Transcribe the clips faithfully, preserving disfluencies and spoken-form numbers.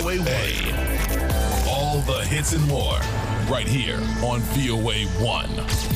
A one. All the hits and more, right here on V O A one.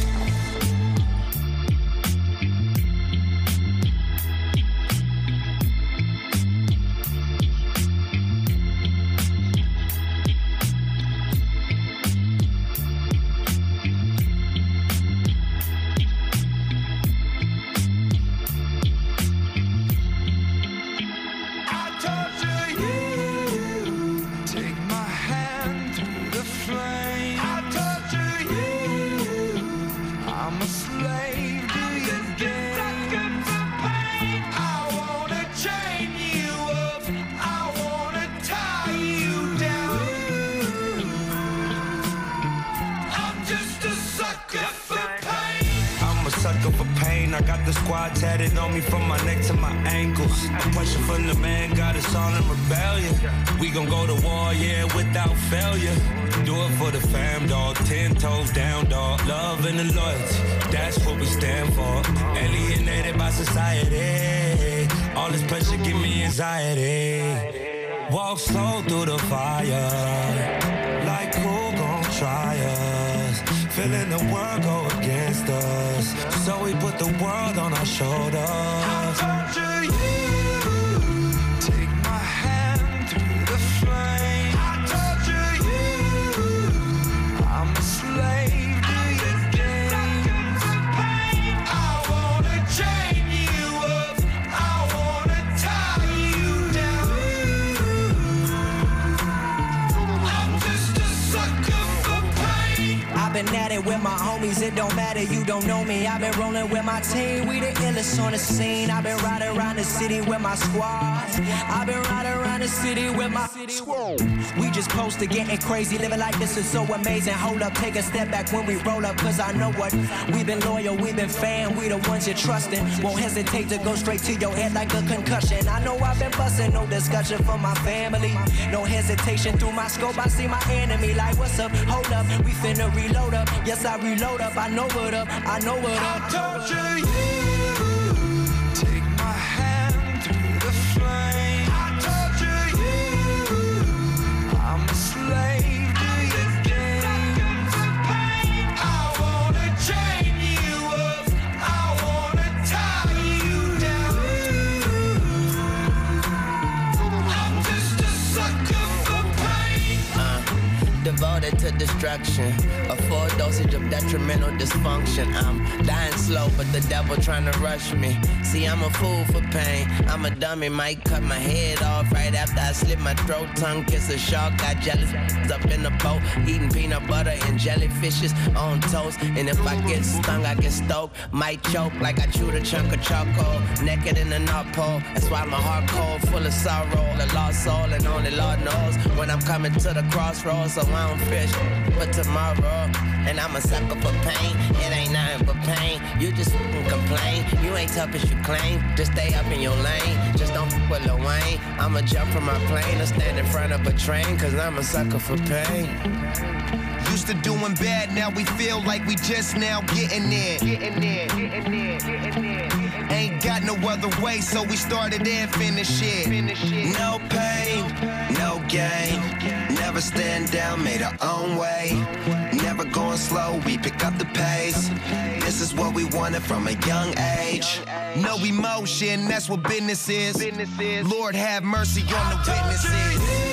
I got the squad tatted on me from my neck to my ankles. The pressure from the man got us all in rebellion. We gon' go to war, yeah, without failure. Do it for the fam, dog. Ten toes down, dog. Love and the loyalty, that's what we stand for. Alienated by society. All this pressure give me anxiety. Walk slow through the fire. Like who gon' try us? Feeling the world go against us, so we put the world on our shoulders. I torture you, take my hand through the flame. I torture you, I'm a slave to your game. I wanna chain you up, I wanna tie you down. I'm just a sucker for pain. I've been at it with my homies, it don't matter, you don't know me. I've been rolling with my team, we the illest on the scene. I've been riding around the city with my squad. I've been riding around the city with my squad. We just posted getting crazy, living like this is so amazing. Hold up, take a step back when we roll up, cause I know what. We've been loyal, we've been fan, we the ones you're trusting. Won't hesitate to go straight to your head like a concussion. I know I've been busting, no discussion for my family. No hesitation through my scope, I see my enemy like, what's up, hold up, we finna reload up. Yes, I reload up, I know what up, I know what up. I torture you, take my hand through the flame. I torture you, I'm a slave to your game. I wanna chain you up, I wanna tie you down. I'm just a sucker for pain. Uh, devoted to destruction, a full dosage of detrimental dysfunction. I'm dying slow, but the devil trying to rush me. See, I'm a fool for pain. I'm a dummy, might cut my head off right after I slit my throat. Tongue kiss a shark, got jealous up in the boat, eating peanut butter and jellyfishes on toast. And if I get stung, I get stoked. Might choke like I chewed a chunk of charcoal. Naked in the North Pole, that's why my heart cold, full of sorrow. A lost soul, and only Lord knows when I'm coming to the crossroads. So I don't fish but tomorrow, and I'm a sucker for pain. It ain't nothing but pain. You just fucking complain. You ain't tough as you claim. Just stay up in your lane. Just don't fuck with Lil Wayne. I'ma jump from my plane or stand in front of a train, cause I'm a sucker for pain. Used to doing bad, now we feel like we just now getting there. Getting there, getting there, getting there. Ain't got no other way, so we started and finished it. No pain, no gain. Never stand down, made our own way. Never going slow, we pick up the pace. This is what we wanted from a young age. No emotion, that's what business is. Lord have mercy on the witnesses.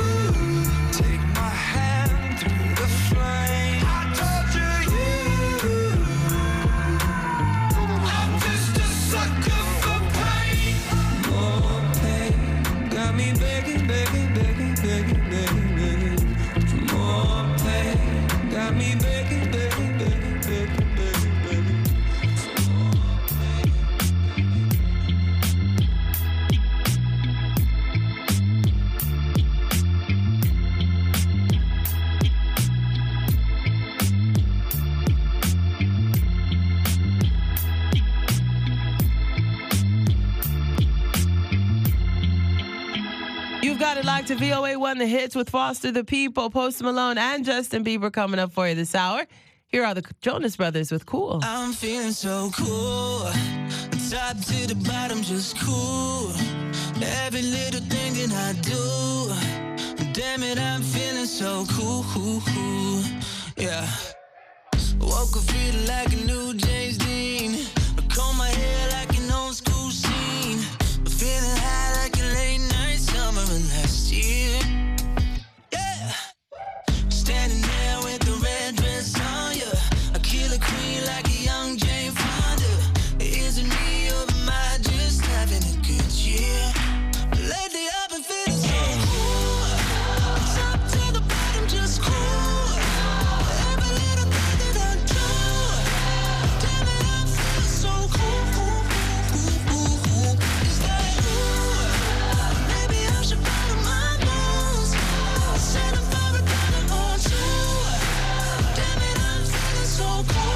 You've got it locked to V O A one, The Hits with Foster the People, Post Malone, and Justin Bieber coming up for you this hour. Here are the Jonas Brothers with Cool. I'm feeling so cool. Top to the bottom, just cool. Every little thing that I do, Damn it, I'm feeling so cool. Yeah. Woke up feeling like a new James Dean. I comb my hair like an old school scene. I'm feeling high like a late night summer of last year. Yeah. Standing there with the red dress on ya. I kill a queen like a young Jane Fonda. Is it me or am I just having a good year? Lately I've been feeling so cool. Top to the bottom, just cool. Every little thing that I do, damn it, I feel so cool. It's like, ooh, maybe I should follow my moves. Set up for a dollar or two. Damn it, I'm feeling so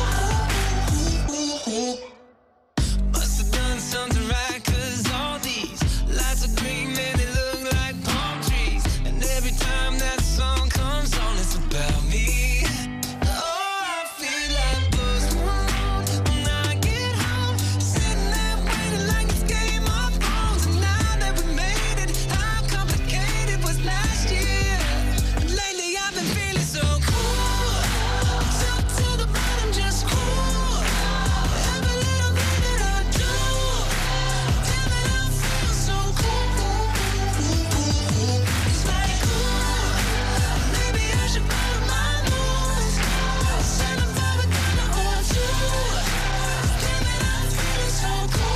cool. Must have done something right, 'cause all these lights are green, man, they look like palm trees. And every time that song comes on, it's about me. Oh, I feel like Buzz Malone when I get home. Sitting there waiting like it's Game of Thrones. And now that we made it, how complicated was last year? And lately I've been feeling so cool. Top to the bottom, just cool. Every little thing that I do, damn it, I feel so cool. It's like, ooh, maybe I should follow my moves. Set up for a dollar or two. Damn it, I'm feeling so cool.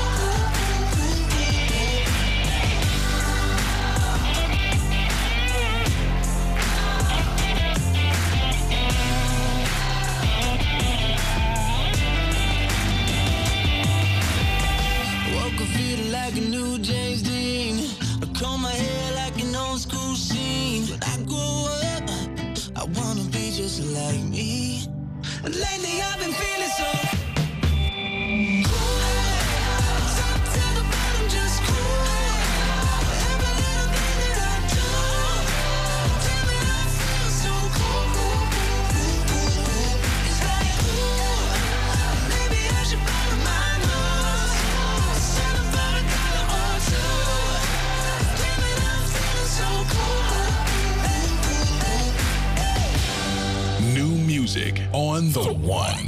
Woke up feeling like a new James Dean. I comb my hair like an old school scene. When I grow up, I wanna be just like me. And lately I've been feeling so cool. Top to the bottom, just cool. Every little thing that I do, damn it, I feel so cool. It's like, ooh, maybe I should follow my nose. Set up for a dollar or two. Damn it, I'm feeling so cool. New music on the one.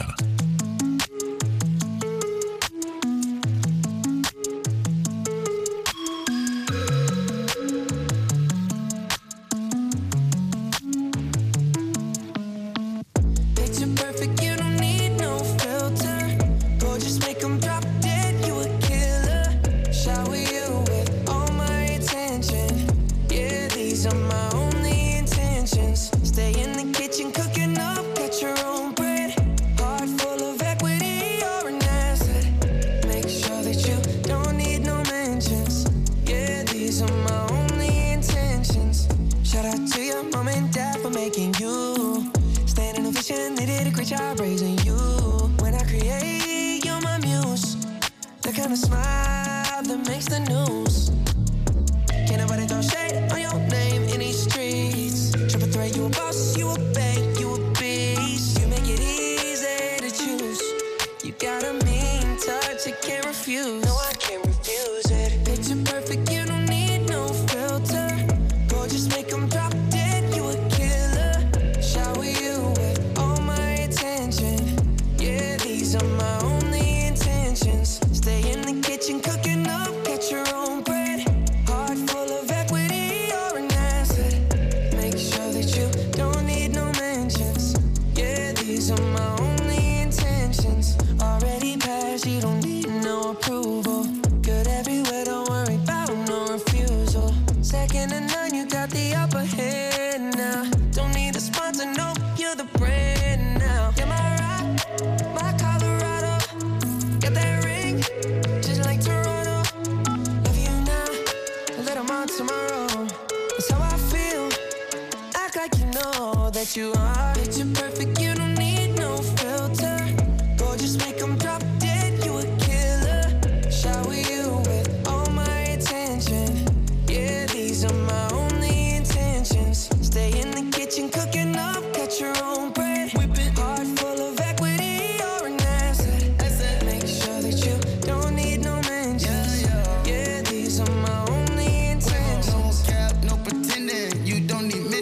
Picture perfect, you don't need no filter. Gorgeous, make 'em drop dead, you a killer. Shower you with all my attention. Yeah, these are my only intentions. Stay in the kitchen, cooking up, get your own bread. Heart full of equity, you're an asset. Make sure that you don't need no mentions. Yeah, these are my only intentions. Shout out to your mom and dad for making you. Standing ovation, they did a great job raising you. When I create, you're my muse. The kind of smile that makes the news. Can't nobody throw shade on your name in these streets. Triple threat, you a boss, you a bank, you a beast. You make it easy to choose. You got a mean touch, you can't refuse. No, I can't refuse it. Picture perfect, you don't need no filter. Gorgeous, make 'em drop dead, you a killer. Shower you with all my attention. Yeah, these are my only intentions. Stay in the kitchen, cooking up, get your own bread. Heart full of equity, you're an asset. Make sure that you don't need no mentions. Yeah, these are my only intentions. Already passed, you don't need no approval. Good everywhere, don't worry about no refusal. Second to none, you got the upper hand now. Don't need a sponsor, no, you're the brand now. You're my rock, my Colorado. Got that ring, just like Toronto. Love you now, a little more tomorrow. That's how I feel. Act like you know that you are. Picture perfect, you don't need no filter. Gorgeous, make 'em drop dead, you a killer. Shower you with all my attention. Yeah, these are my only intentions. Stay in the kitchen, cooking up, get your own bread. Whipping heart full of equity, you're an asset. Make sure that you don't need no mentions. Yeah, these are my only intentions. No cap, no pretending. You don't need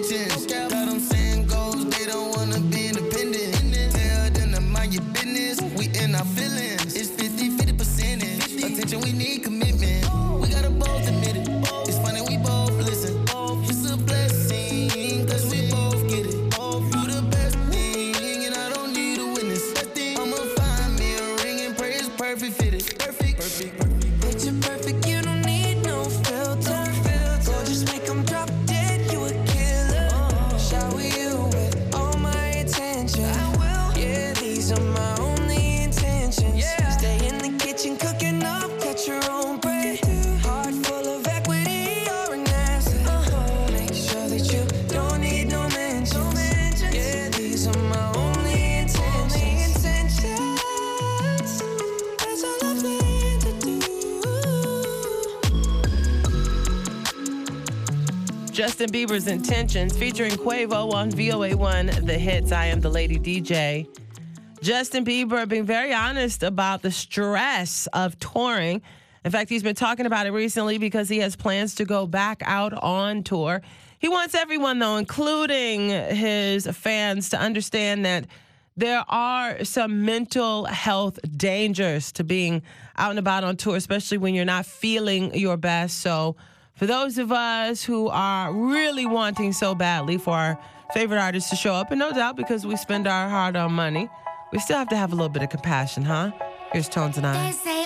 Justin Bieber's Intentions, featuring Quavo on V O A one, The Hits. I am the Lady D J. Justin Bieber being very honest about the stress of touring. In fact, he's been talking about it recently because he has plans to go back out on tour. He wants everyone, though, including his fans, to understand that there are some mental health dangers to being out and about on tour, especially when you're not feeling your best. So for those of us who are really wanting so badly for our favorite artists to show up, and no doubt because we spend our hard-earned money, we still have to have a little bit of compassion, huh? Here's Tones and I. They say